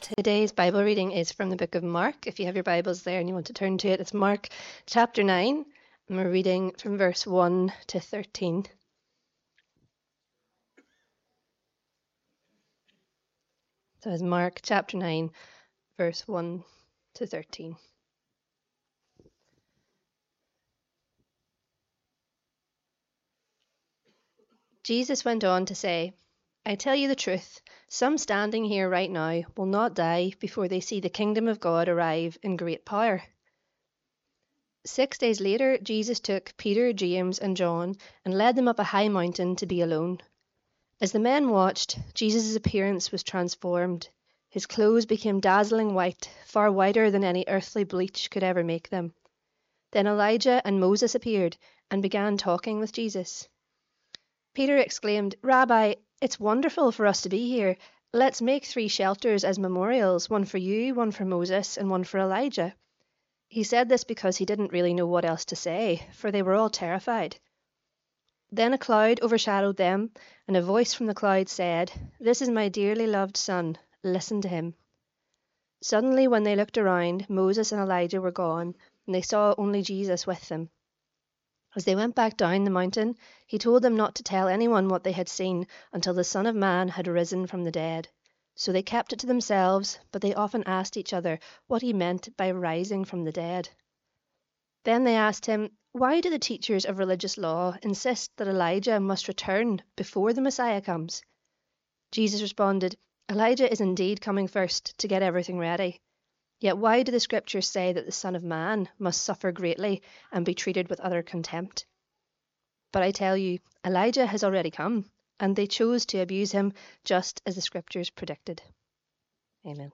Today's Bible reading is from the book of Mark. If you have your Bibles there and you want to turn to it, it's Mark chapter 9, and we're reading from verse 1 to 13. So it's Mark chapter 9, verse 1 to 13. Jesus went on to say, I tell you the truth, some standing here right now will not die before they see the kingdom of God arrive in great power. 6 days later, Jesus took Peter, James, and John and led them up a high mountain to be alone. As the men watched, Jesus' appearance was transformed. His clothes became dazzling white, far whiter than any earthly bleach could ever make them. Then Elijah and Moses appeared and began talking with Jesus. Peter exclaimed, Rabbi, it's wonderful for us to be here. Let's make 3 shelters as memorials, one for you, one for Moses, and one for Elijah. He said this because he didn't really know what else to say, for they were all terrified. Then a cloud overshadowed them, and a voice from the cloud said, This is my dearly loved son, listen to him. Suddenly, when they looked around, Moses and Elijah were gone, and they saw only Jesus with them. As they went back down the mountain, he told them not to tell anyone what they had seen until the Son of Man had risen from the dead. So they kept it to themselves, but they often asked each other what he meant by rising from the dead. Then they asked him, Why do the teachers of religious law insist that Elijah must return before the Messiah comes? Jesus responded, Elijah is indeed coming first to get everything ready. Yet why do the scriptures say that the Son of Man must suffer greatly and be treated with utter contempt? But I tell you, Elijah has already come, and they chose to abuse him just as the scriptures predicted. Amen.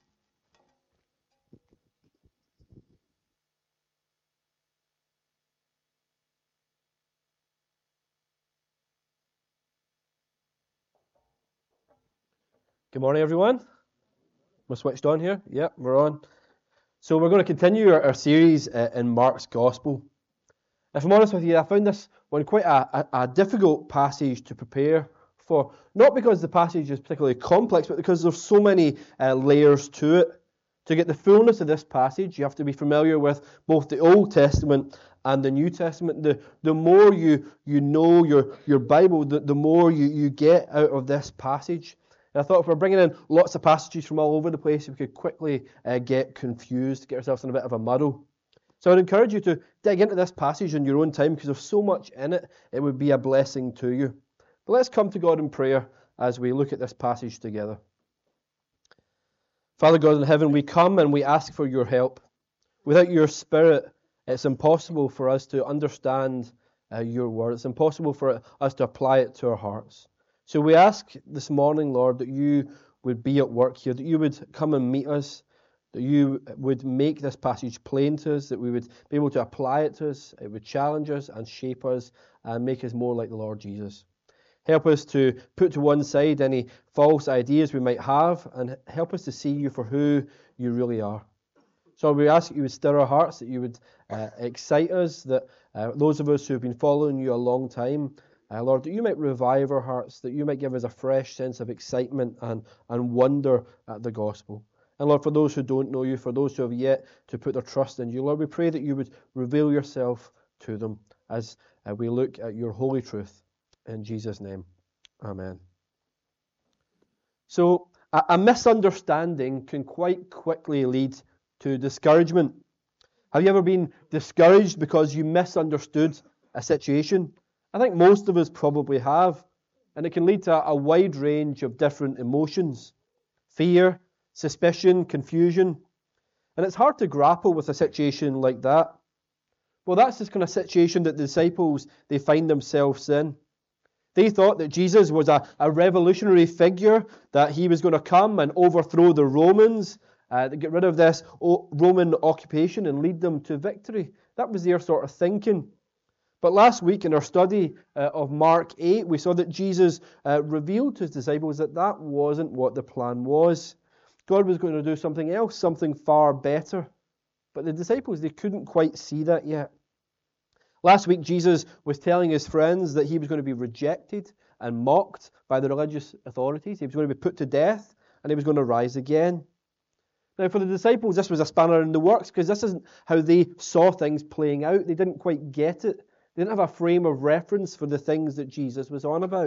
Good morning, everyone. We're switched on here. Yep, we're on. So we're going to continue our series in Mark's Gospel. If I'm honest with you, I found this one quite a difficult passage to prepare for. Not because the passage is particularly complex, but because there's so many layers to it. To get the fullness of this passage, you have to be familiar with both the Old Testament and the New Testament. The more you know your Bible, the more you get out of this passage. And I thought if we're bringing in lots of passages from all over the place, we could quickly get confused, get ourselves in a bit of a muddle. So I'd encourage you to dig into this passage in your own time because there's so much in it, it would be a blessing to you. But let's come to God in prayer as we look at this passage together. Father God in heaven, we come and we ask for your help. Without your Spirit, it's impossible for us to understand your word. It's impossible for us to apply it to our hearts. So we ask this morning, Lord, that you would be at work here, that you would come and meet us, that you would make this passage plain to us, that we would be able to apply it to us, it would challenge us and shape us and make us more like the Lord Jesus. Help us to put to one side any false ideas we might have and help us to see you for who you really are. So we ask that you would stir our hearts, that you would excite us, that those of us who have been following you a long time, Lord, that you might revive our hearts, that you might give us a fresh sense of excitement and wonder at the gospel. And Lord, for those who don't know you, for those who have yet to put their trust in you, Lord, we pray that you would reveal yourself to them as we look at your holy truth. In Jesus' name, amen. So, a misunderstanding can quite quickly lead to discouragement. Have you ever been discouraged because you misunderstood a situation? I think most of us probably have. And it can lead to a wide range of different emotions. Fear, suspicion, confusion. And it's hard to grapple with a situation like that. Well, that's the kind of situation that the disciples, they find themselves in. They thought that Jesus was a revolutionary figure, that he was going to come and overthrow the Romans, get rid of this Roman occupation and lead them to victory. That was their sort of thinking. But last week in our study of Mark 8, we saw that Jesus revealed to his disciples that that wasn't what the plan was. God was going to do something else, something far better. But the disciples, they couldn't quite see that yet. Last week, Jesus was telling his friends that he was going to be rejected and mocked by the religious authorities. He was going to be put to death and he was going to rise again. Now, for the disciples, this was a spanner in the works because this isn't how they saw things playing out. They didn't quite get it. They didn't have a frame of reference for the things that Jesus was on about.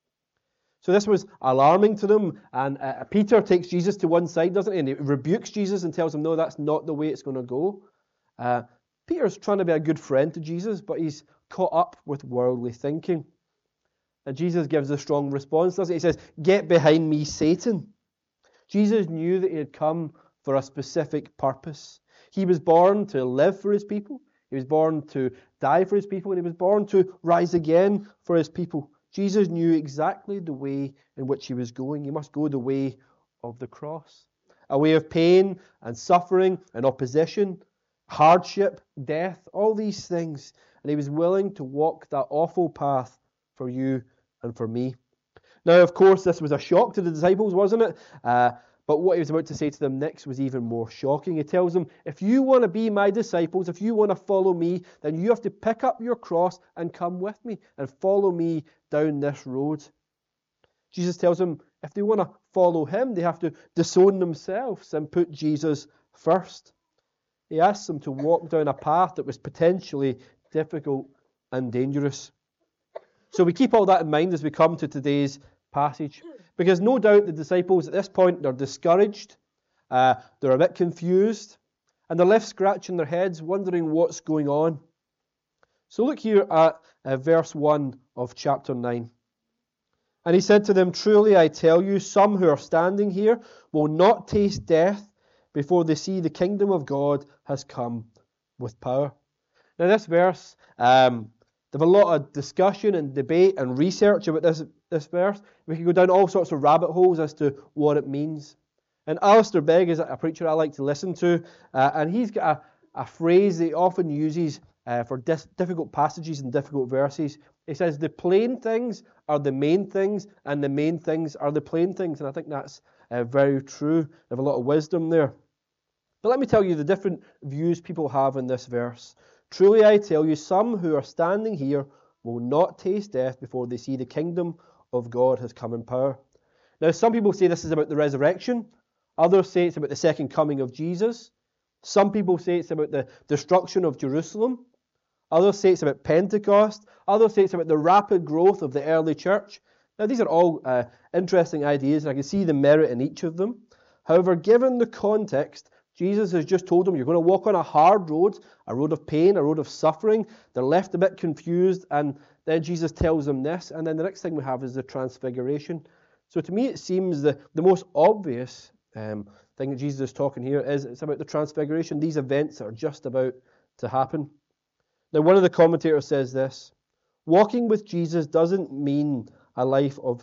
So this was alarming to them, and Peter takes Jesus to one side, doesn't he? And he rebukes Jesus and tells him, no, that's not the way it's going to go. Peter's trying to be a good friend to Jesus, but he's caught up with worldly thinking. And Jesus gives a strong response, doesn't he? He says, get behind me, Satan. Jesus knew that he had come for a specific purpose. He was born to live for his people. He was born to die for his people, and he was born to rise again for his people. Jesus knew exactly the way in which he was going. He must go the way of the cross. A way of pain and suffering and opposition, hardship, death, all these things. And he was willing to walk that awful path for you and for me. Now, of course, this was a shock to the disciples, wasn't it? But what he was about to say to them next was even more shocking. He tells them, if you want to be my disciples, if you want to follow me, then you have to pick up your cross and come with me and follow me down this road. Jesus tells them, if they want to follow him, they have to disown themselves and put Jesus first. He asks them to walk down a path that was potentially difficult and dangerous. So we keep all that in mind as we come to today's passage. Because no doubt the disciples at this point, they're discouraged, they're a bit confused, and they're left scratching their heads, wondering what's going on. So look here at verse 1 of chapter 9. And he said to them, truly I tell you, some who are standing here will not taste death before they see the kingdom of God has come with power. Now this verse, there's a lot of discussion and debate and research about this verse. We can go down all sorts of rabbit holes as to what it means. And Alistair Begg is a preacher I like to listen to, and he's got a phrase that he often uses for difficult passages and difficult verses. He says, the plain things are the main things, and the main things are the plain things. And I think that's very true. They have a lot of wisdom there. But let me tell you the different views people have in this verse. Truly I tell you, some who are standing here will not taste death before they see the kingdom of God has come in power. Now, some people say this is about the resurrection. Others say it's about the second coming of Jesus. Some people say it's about the destruction of Jerusalem. Others say it's about Pentecost. Others say it's about the rapid growth of the early church. Now, these are all interesting ideas, and I can see the merit in each of them. However, given the context, Jesus has just told them, you're going to walk on a hard road, a road of pain, a road of suffering. They're left a bit confused, and then Jesus tells them this, and then the next thing we have is the transfiguration. So to me, it seems the most obvious thing that Jesus is talking here is it's about the transfiguration. These events are just about to happen. Now, one of the commentators says this, walking with Jesus doesn't mean a life of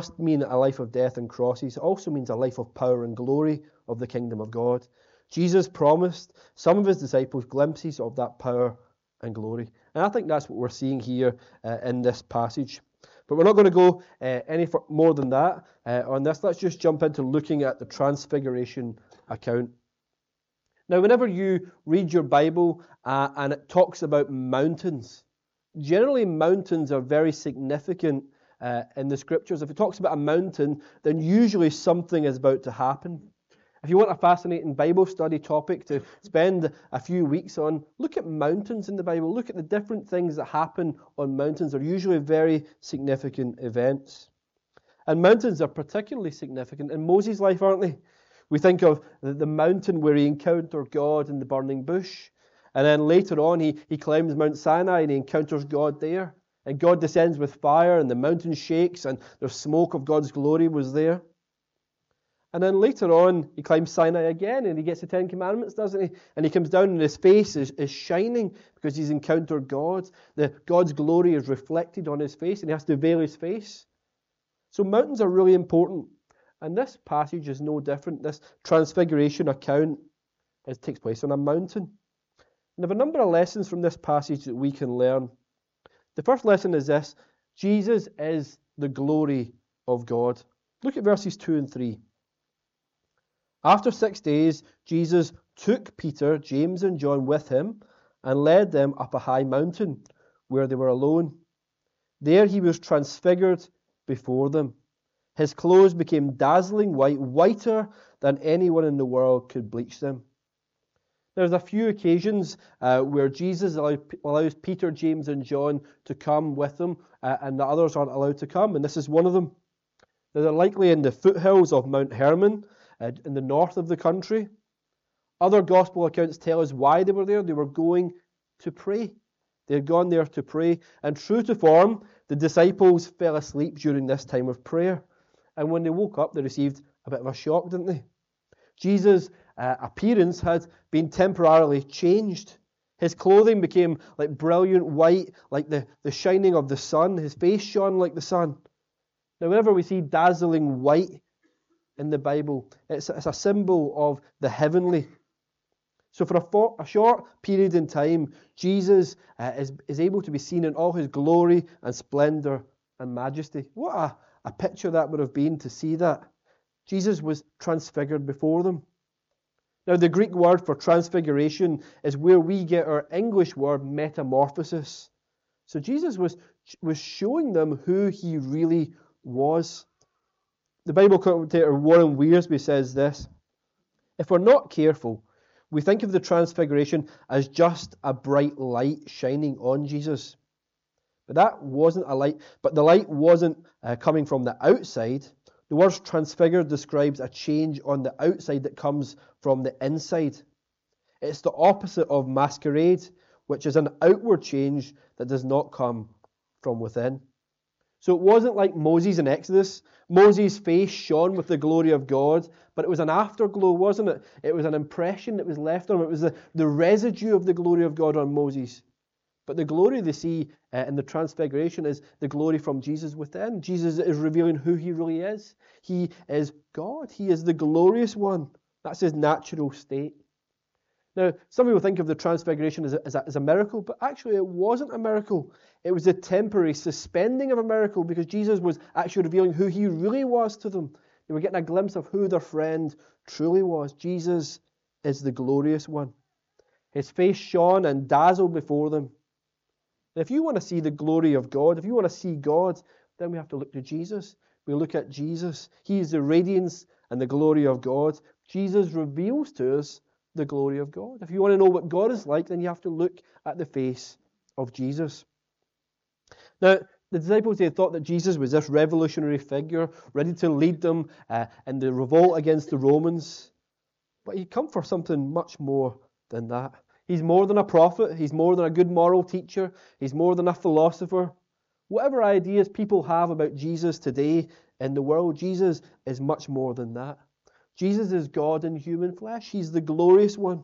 death and crosses. It also means a life of power and glory of the kingdom of God. Jesus promised some of his disciples glimpses of that power and glory. And I think that's what we're seeing here in this passage. But we're not going to go any more than that on this. Let's just jump into looking at the transfiguration account. Now, whenever you read your Bible and it talks about mountains, generally mountains are very significant in the scriptures. If it talks about a mountain, then usually something is about to happen. If you want a fascinating Bible study topic to spend a few weeks on, look at mountains in the Bible. Look at the different things that happen on mountains. They're usually very significant events. And mountains are particularly significant in Moses' life, aren't they? We think of the mountain where he encountered God in the burning bush. And then later on, he climbs Mount Sinai and he encounters God there. And God descends with fire and the mountain shakes and the smoke of God's glory was there. And then later on, he climbs Sinai again and he gets the Ten Commandments, doesn't he? And he comes down and his face is shining because he's encountered God. God's glory is reflected on his face and he has to veil his face. So mountains are really important. And this passage is no different. This transfiguration account takes place on a mountain. And there are a number of lessons from this passage that we can learn. The first lesson is this: Jesus is the glory of God. Look at verses 2 and 3. After 6 days, Jesus took Peter, James, and John with him and led them up a high mountain where they were alone. There he was transfigured before them. His clothes became dazzling white, whiter than anyone in the world could bleach them. There's a few occasions where Jesus allows Peter, James, and John to come with him, and the others aren't allowed to come, and this is one of them. Now, they're likely in the foothills of Mount Hermon, in the north of the country. Other gospel accounts tell us why they were there. They were going to pray. They had gone there to pray, and true to form, the disciples fell asleep during this time of prayer. And when they woke up, they received a bit of a shock, didn't they? Jesus' appearance had been temporarily changed. His clothing became like brilliant white, like the shining of the sun. His face shone like the sun. Now, whenever we see dazzling white in the Bible, it's a symbol of the heavenly. So for a short period in time, Jesus is able to be seen in all his glory and splendor and majesty. What a picture that would have been to see that. Jesus was transfigured before them. Now, the Greek word for transfiguration is where we get our English word metamorphosis. So Jesus was showing them who he really was. The Bible commentator Warren Wiersbe says this: if we're not careful, we think of the transfiguration as just a bright light shining on Jesus. But that wasn't a light. But the light wasn't coming from the outside. The word transfigured describes a change on the outside that comes from the inside. It's the opposite of masquerade, which is an outward change that does not come from within. So it wasn't like Moses in Exodus. Moses' face shone with the glory of God, but it was an afterglow, wasn't it? It was an impression that was left on him. It was the residue of the glory of God on Moses. But the glory they see in the transfiguration is the glory from Jesus within. Jesus is revealing who he really is. He is God. He is the glorious one. That's his natural state. Now, some people think of the transfiguration as a miracle, but actually it wasn't a miracle. It was a temporary suspending of a miracle because Jesus was actually revealing who he really was to them. They were getting a glimpse of who their friend truly was. Jesus is the glorious one. His face shone and dazzled before them. And if you want to see the glory of God, if you want to see God, then we have to look to Jesus. We look at Jesus. He is the radiance and the glory of God. Jesus reveals to us the glory of God. If you want to know what God is like, then you have to look at the face of Jesus. Now, the disciples, they thought that Jesus was this revolutionary figure, ready to lead them in the revolt against the Romans. But he'd come for something much more than that. He's more than a prophet. He's more than a good moral teacher. He's more than a philosopher. Whatever ideas people have about Jesus today in the world, Jesus is much more than that. Jesus is God in human flesh. He's the glorious one.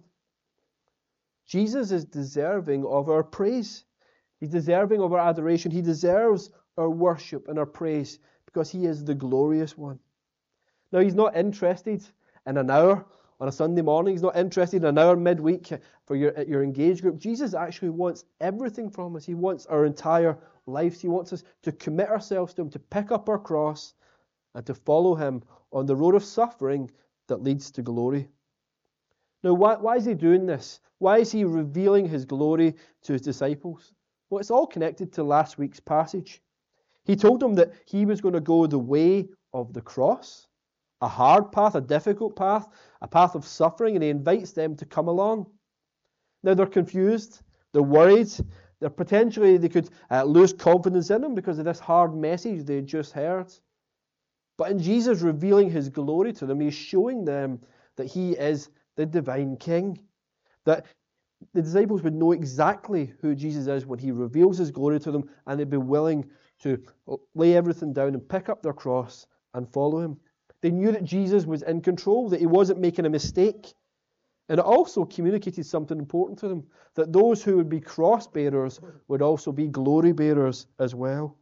Jesus is deserving of our praise. He's deserving of our adoration. He deserves our worship and our praise because he is the glorious one. Now, he's not interested in an hour on a Sunday morning. He's not interested in an hour midweek for your engaged group. Jesus actually wants everything from us. He wants our entire lives. He wants us to commit ourselves to him, to pick up our cross and to follow him on the road of suffering that leads to glory. Now, why is he doing this? Why is he revealing his glory to his disciples? Well, it's all connected to last week's passage. He told them that he was going to go the way of the cross, a hard path, a difficult path, a path of suffering, and he invites them to come along. Now, they're confused, they're worried, they could lose confidence in him because of this hard message they had just heard. But in Jesus revealing his glory to them, he's showing them that he is the divine King. That the disciples would know exactly who Jesus is when he reveals his glory to them, and they'd be willing to lay everything down and pick up their cross and follow him. They knew that Jesus was in control, that he wasn't making a mistake. And it also communicated something important to them, that those who would be cross bearers would also be glory bearers as well.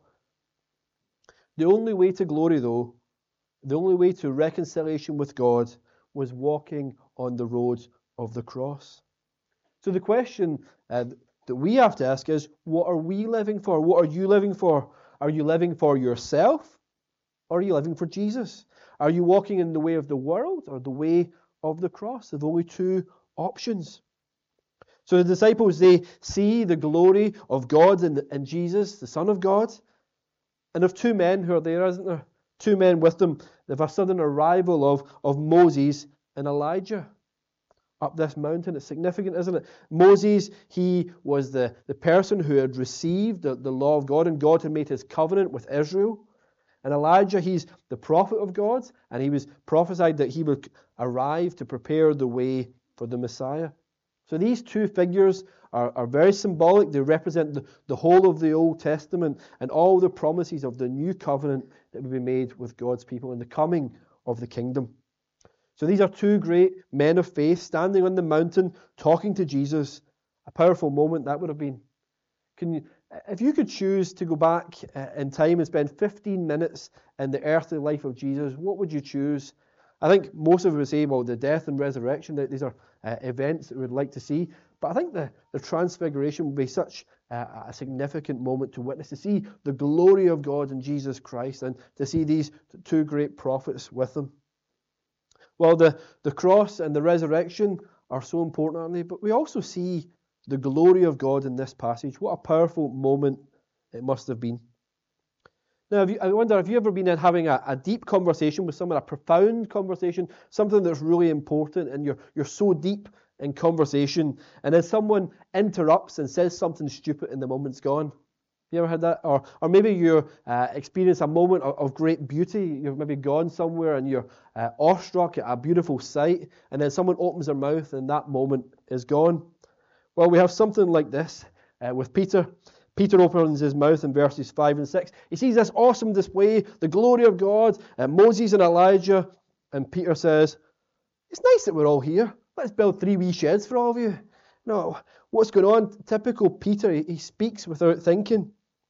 The only way to glory, though, the only way to reconciliation with God was walking on the road of the cross. So the question that we have to ask is, what are we living for? What are you living for? Are you living for yourself? Or are you living for Jesus? Are you walking in the way of the world or the way of the cross? There's only two options. So the disciples, they see the glory of God in Jesus, the Son of God. And of two men who are there, isn't there? Two men with them. They've a sudden arrival of Moses and Elijah up this mountain. It's significant, isn't it? Moses, he was the person who had received the law of God, and God had made his covenant with Israel. And Elijah, he's the prophet of God, and he was prophesied that he would arrive to prepare the way for the Messiah. So these two figures are very symbolic. They represent the whole of the Old Testament and all the promises of the new covenant that will be made with God's people and the coming of the kingdom. So these are two great men of faith standing on the mountain talking to Jesus. A powerful moment that would have been. If you could choose to go back in time and spend 15 minutes in the earthly life of Jesus, what would you choose? I think most of us would say, well, the death and resurrection, that these are events that we'd like to see. But I think the transfiguration would be such a significant moment to witness, to see the glory of God in Jesus Christ and to see these two great prophets with him. Well, the cross and the resurrection are so important, aren't they? But we also see the glory of God in this passage. What a powerful moment it must have been. Now, I wonder, have you ever been having a deep conversation with someone, a profound conversation, something that's really important, and you're so deep in conversation, and then someone interrupts and says something stupid and the moment's gone? You ever had that? Or maybe you experience a moment of great beauty. You've maybe gone somewhere and you're awestruck at a beautiful sight, and then someone opens their mouth and that moment is gone. Well, we have something like this with Peter. Peter opens his mouth in verses 5 and 6. He sees this awesome display, the glory of God, Moses and Elijah, and Peter says, "It's nice that we're all here. Let's build 3 wee sheds for all of you." No, what's going on? Typical Peter, he speaks without thinking.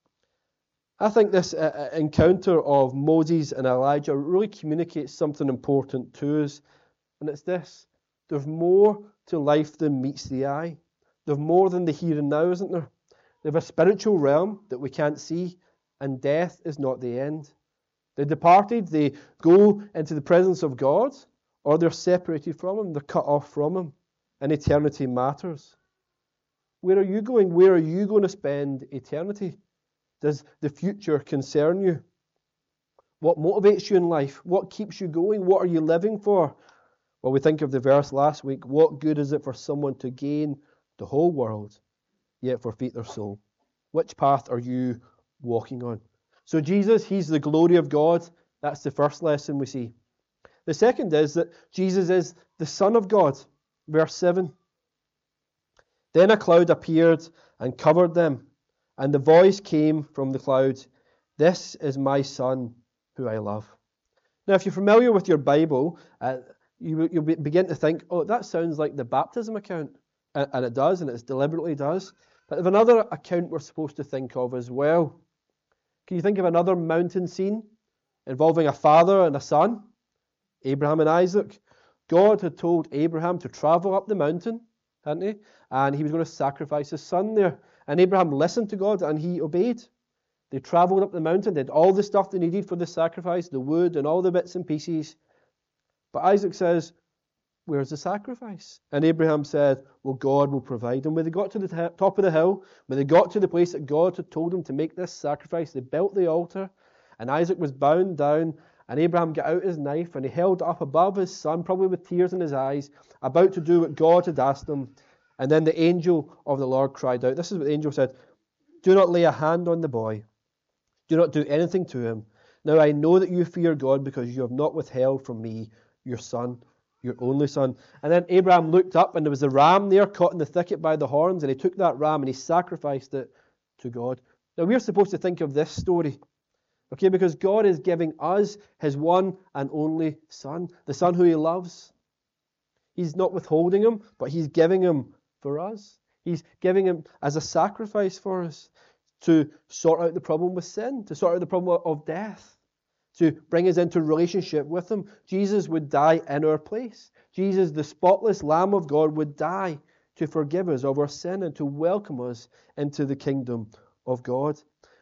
I think this encounter of Moses and Elijah really communicates something important to us, and it's this. There's more to life than meets the eye. There's more than the here and now, isn't there? There's a spiritual realm that we can't see, and death is not the end. The departed, they go into the presence of God, or they're separated from him, they're cut off from him, and eternity matters. Where are you going? Where are you going to spend eternity? Does the future concern you? What motivates you in life? What keeps you going? What are you living for? Well, we think of the verse last week, what good is it for someone to gain the whole world, yet forfeit their soul? Which path are you walking on? So Jesus, he's the glory of God. That's the first lesson we see. The second is that Jesus is the Son of God. Verse 7. Then a cloud appeared and covered them, and the voice came from the cloud, "This is my Son, who I love." Now, if you're familiar with your Bible, you'll begin to think, oh, that sounds like the baptism account. And it does, and it deliberately does. But there's another account we're supposed to think of as well. Can you think of another mountain scene involving a father and a son? Abraham and Isaac. God had told Abraham to travel up the mountain, hadn't he? And he was going to sacrifice his son there. And Abraham listened to God and he obeyed. They traveled up the mountain, did all the stuff they needed for the sacrifice, the wood and all the bits and pieces. But Isaac says, "Where's the sacrifice?" And Abraham said, "Well, God will provide." And when they got to the top of the hill, when they got to the place that God had told them to make this sacrifice, they built the altar, and Isaac was bound down, and Abraham got out his knife, and he held it up above his son, probably with tears in his eyes, about to do what God had asked him. And then the angel of the Lord cried out. This is what the angel said, "Do not lay a hand on the boy. Do not do anything to him. Now I know that you fear God, because you have not withheld from me your son, your only son." And then Abraham looked up, and there was a ram there caught in the thicket by the horns, and he took that ram and he sacrificed it to God. Now we're supposed to think of this story, okay, because God is giving us his one and only son, the son who he loves. He's not withholding him, but he's giving him for us. He's giving him as a sacrifice for us to sort out the problem with sin, to sort out the problem of death, to bring us into relationship with him. Jesus would die in our place. Jesus, the spotless Lamb of God, would die to forgive us of our sin and to welcome us into the kingdom of God.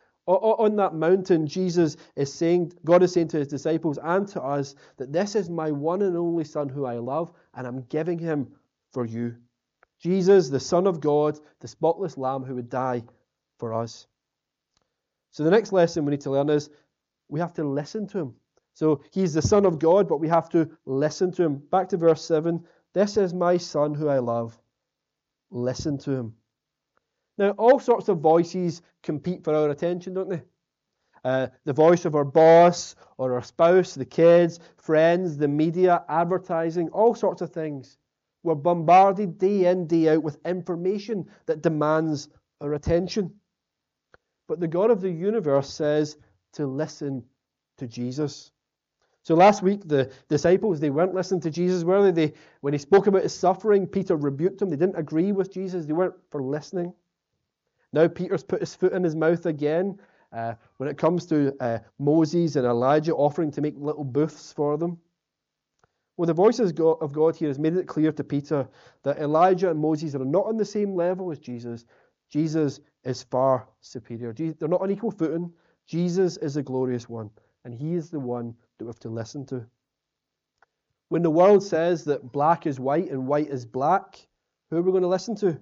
On that mountain, Jesus is saying, God is saying to his disciples and to us that this is my one and only Son who I love, and I'm giving him for you. Jesus, the Son of God, the spotless Lamb who would die for us. So the next lesson we need to learn is we have to listen to him. So he's the Son of God, but we have to listen to him. Back to verse 7. This is my Son who I love. Listen to him. Now, all sorts of voices compete for our attention, don't they? The voice of our boss or our spouse, the kids, friends, the media, advertising, all sorts of things. We're bombarded day in, day out with information that demands our attention. But the God of the universe says to listen to Jesus. So last week, the disciples, they weren't listening to Jesus, were they? When he spoke about his suffering, Peter rebuked him. They didn't agree with Jesus. They weren't for listening. Now Peter's put his foot in his mouth again when it comes to Moses and Elijah offering to make little booths for them. Well, the voice of God here has made it clear to Peter that Elijah and Moses are not on the same level as Jesus. Jesus is far superior. They're not on equal footing. Jesus is the glorious one, and he is the one that we have to listen to. When the world says that black is white and white is black, who are we going to listen to?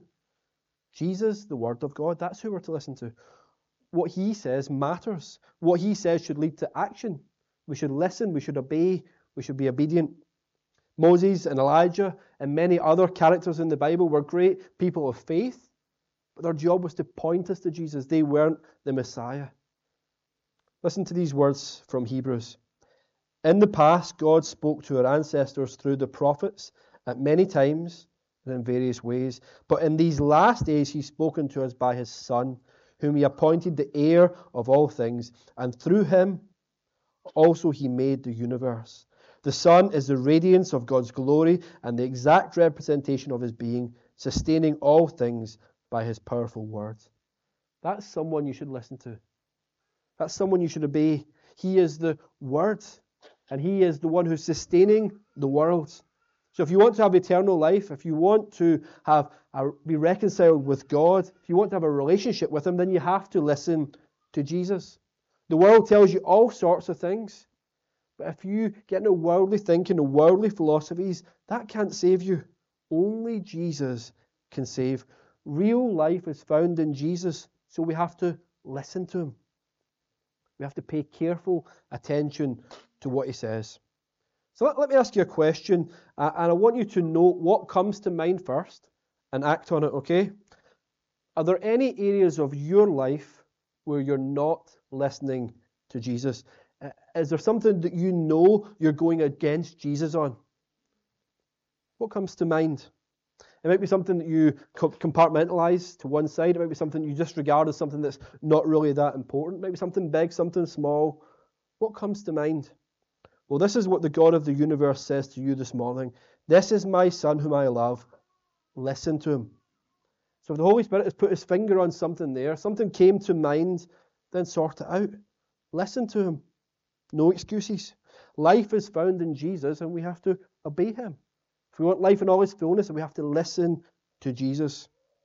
Jesus, the Word of God. That's who we're to listen to. What he says matters. What he says should lead to action. We should listen. We should obey. We should be obedient. Moses and Elijah and many other characters in the Bible were great people of faith, but their job was to point us to Jesus. They weren't the Messiah. Listen to these words from Hebrews. In the past, God spoke to our ancestors through the prophets at many times and in various ways. But in these last days, he's spoken to us by his Son, whom he appointed the heir of all things. And through him also he made the universe. The Son is the radiance of God's glory and the exact representation of his being, sustaining all things by his powerful word. That's someone you should listen to. That's someone you should obey. He is the Word, and he is the one who's sustaining the world. So if you want to have eternal life, if you want to be reconciled with God, if you want to have a relationship with him, then you have to listen to Jesus. The world tells you all sorts of things, but if you get into worldly thinking and worldly philosophies, that can't save you. Only Jesus can save. Real life is found in Jesus, so we have to listen to him. We have to pay careful attention to what he says. So let me ask you a question, and I want you to know what comes to mind first and act on it, okay? Are there any areas of your life where you're not listening to Jesus? Is there something that you know you're going against Jesus on? What comes to mind? It might be something that you compartmentalize to one side. It might be something you just regard as something that's not really that important. It might be something big, something small. What comes to mind? Well, this is what the God of the universe says to you this morning. This is my Son whom I love. Listen to him. So if the Holy Spirit has put his finger on something there, something came to mind, then sort it out. Listen to him. No excuses. Life is found in Jesus, and we have to obey him. If we want life in all its fullness, we have to listen to Jesus.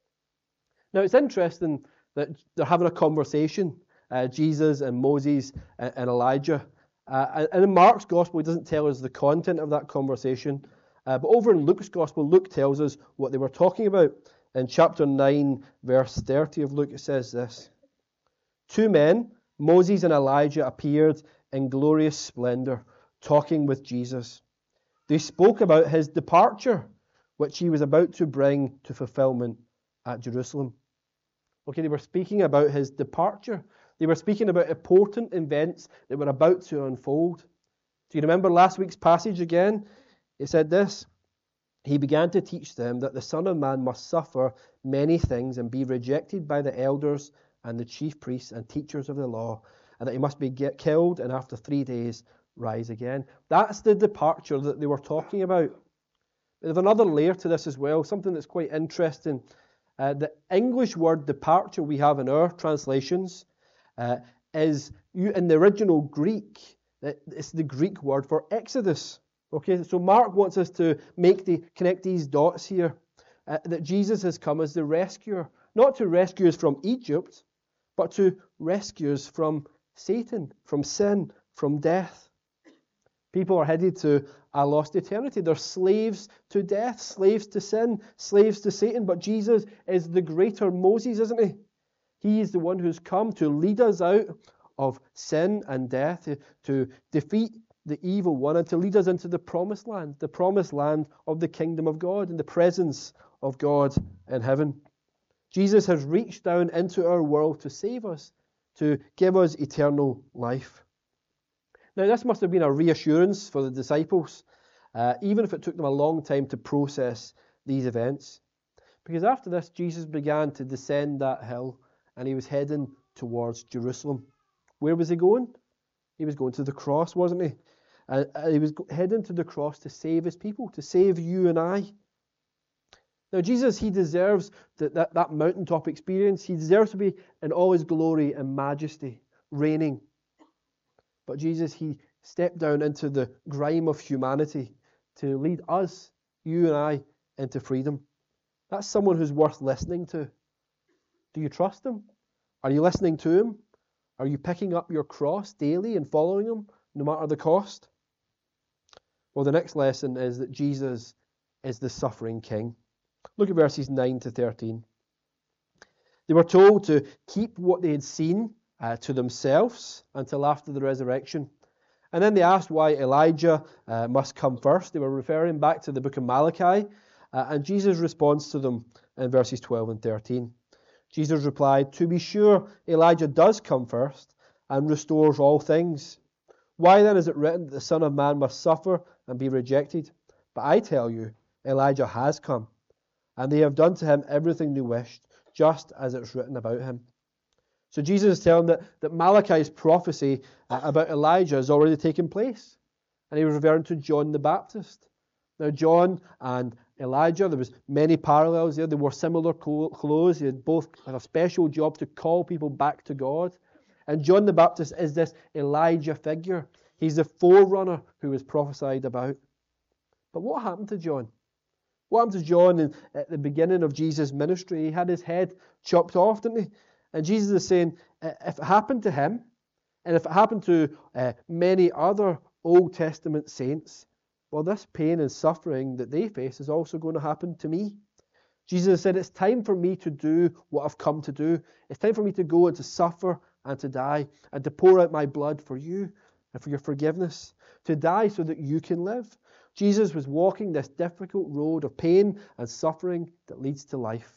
Now, it's interesting that they're having a conversation, Jesus and Moses and Elijah. And in Mark's Gospel, he doesn't tell us the content of that conversation. But over in Luke's Gospel, Luke tells us what they were talking about. In chapter 9, verse 30 of Luke, it says this. 2 men, Moses and Elijah, appeared in glorious splendor, talking with Jesus. They spoke about his departure, which he was about to bring to fulfillment at Jerusalem. Okay, they were speaking about his departure. They were speaking about important events that were about to unfold. Do you remember last week's passage again? It said this. He began to teach them that the Son of Man must suffer many things and be rejected by the elders and the chief priests and teachers of the law, and that he must be killed and after 3 days rise again. That's the departure that they were talking about. There's another layer to this as well, something that's quite interesting. The English word departure we have in our translations is in the original Greek. It's the Greek word for exodus. Okay, so Mark wants us to connect these dots here. That Jesus has come as the rescuer, not to rescue us from Egypt, but to rescue us from Satan, from sin, from death. People are headed to a lost eternity. They're slaves to death, slaves to sin, slaves to Satan. But Jesus is the greater Moses, isn't he? He is the one who's come to lead us out of sin and death, to defeat the evil one and to lead us into the promised land of the kingdom of God and the presence of God in heaven. Jesus has reached down into our world to save us, to give us eternal life. Now, this must have been a reassurance for the disciples, even if it took them a long time to process these events. Because after this, Jesus began to descend that hill and he was heading towards Jerusalem. Where was he going? He was going to the cross, wasn't he? He was heading to the cross to save his people, to save you and I. Now, Jesus, he deserves that mountaintop experience. He deserves to be in all his glory and majesty, reigning. But Jesus, he stepped down into the grime of humanity to lead us, you and I, into freedom. That's someone who's worth listening to. Do you trust him? Are you listening to him? Are you picking up your cross daily and following him, no matter the cost? Well, the next lesson is that Jesus is the suffering king. Look at verses 9 to 13. They were told to keep what they had seen to themselves until after the resurrection. And then they asked why Elijah must come first. They were referring back to the book of Malachi. And Jesus responds to them in verses 12 and 13. Jesus replied, "To be sure, Elijah does come first and restores all things. Why then is it written that the Son of Man must suffer and be rejected? But I tell you, Elijah has come, and they have done to him everything they wished, just as it's written about him." So Jesus is telling that Malachi's prophecy about Elijah has already taken place. And he was referring to John the Baptist. Now, John and Elijah, there was many parallels there. They wore similar clothes. They both had a special job to call people back to God. And John the Baptist is this Elijah figure. He's the forerunner who was prophesied about. But what happened to John? What happened to John at the beginning of Jesus' ministry? He had his head chopped off, didn't he? And Jesus is saying, if it happened to him, and if it happened to many other Old Testament saints, well, this pain and suffering that they face is also going to happen to me. Jesus said, it's time for me to do what I've come to do. It's time for me to go and to suffer and to die and to pour out my blood for you and for your forgiveness. To die so that you can live. Jesus was walking this difficult road of pain and suffering that leads to life.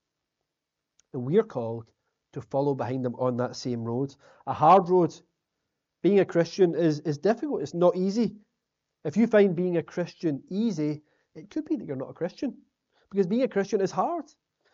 And we are called to follow behind him on that same road. A hard road. Being a Christian is difficult. It's not easy. If you find being a Christian easy, it could be that you're not a Christian. Because being a Christian is hard.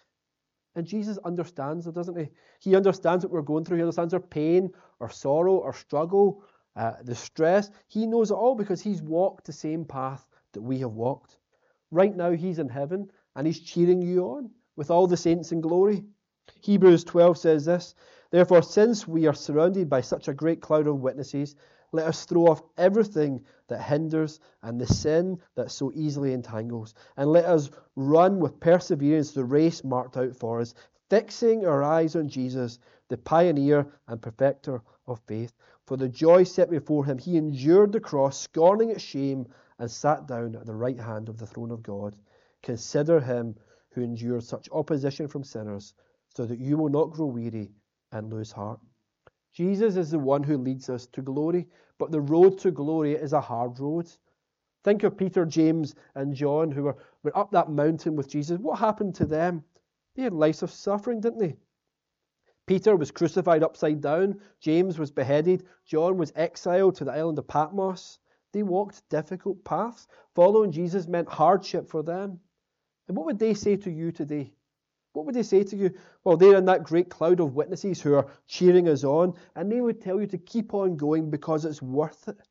And Jesus understands it, doesn't he? He understands what we're going through. He understands our pain, our sorrow, our struggle, the stress. He knows it all because he's walked the same path that we have walked. Right now he's in heaven and he's cheering you on with all the saints in glory. Hebrews 12 says this, "Therefore, since we are surrounded by such a great cloud of witnesses, let us throw off everything that hinders and the sin that so easily entangles, and let us run with perseverance the race marked out for us, fixing our eyes on Jesus, the pioneer and perfecter of faith. For the joy set before him, he endured the cross, scorning its shame, and sat down at the right hand of the throne of God. Consider him who endured such opposition from sinners, so that you will not grow weary and lose heart." Jesus is the one who leads us to glory, but the road to glory is a hard road. Think of Peter, James, and John who were up that mountain with Jesus. What happened to them? They had lives of suffering, didn't they? Peter was crucified upside down. James was beheaded. John was exiled to the island of Patmos. They walked difficult paths. Following Jesus meant hardship for them. And what would they say to you today? What would they say to you? Well, they're in that great cloud of witnesses who are cheering us on, and they would tell you to keep on going because it's worth it.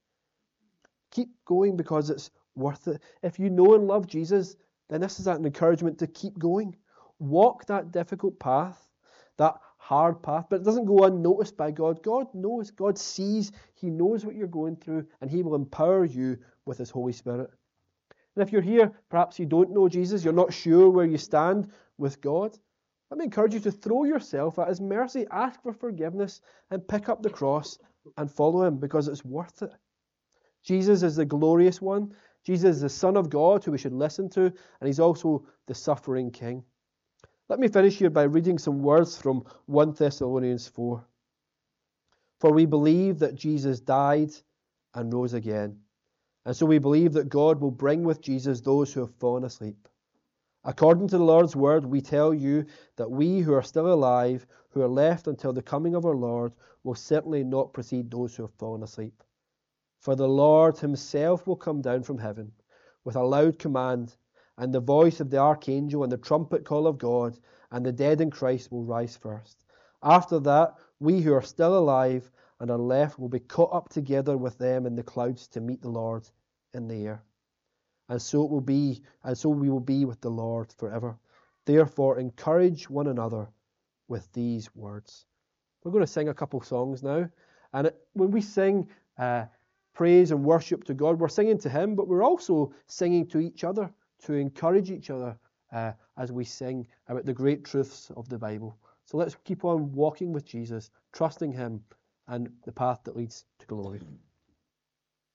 Keep going because it's worth it. If you know and love Jesus, then this is an encouragement to keep going. Walk that difficult path, that hard path, but it doesn't go unnoticed by God. God knows, God sees, he knows what you're going through, and he will empower you with his Holy Spirit. And if you're here, perhaps you don't know Jesus, you're not sure where you stand with God, let me encourage you to throw yourself at his mercy, ask for forgiveness, and pick up the cross and follow him because it's worth it. Jesus is the glorious one. Jesus is the Son of God who we should listen to, and he's also the suffering King. Let me finish here by reading some words from 1 Thessalonians 4. "For we believe that Jesus died and rose again. And so we believe that God will bring with Jesus those who have fallen asleep. According to the Lord's word, we tell you that we who are still alive, who are left until the coming of our Lord, will certainly not precede those who have fallen asleep. For the Lord himself will come down from heaven with a loud command, and the voice of the archangel, and the trumpet call of God, and the dead in Christ will rise first. After that, we who are still alive and are left will be caught up together with them in the clouds to meet the Lord in the air. And so it will be, and so we will be with the Lord forever. Therefore, encourage one another with these words. We're going to sing a couple songs now, and when we sing praise and worship to God, we're singing to Him, but we're also singing to each other to encourage each other as we sing about the great truths of the Bible. So let's keep on walking with Jesus, trusting Him and the path that leads to glory.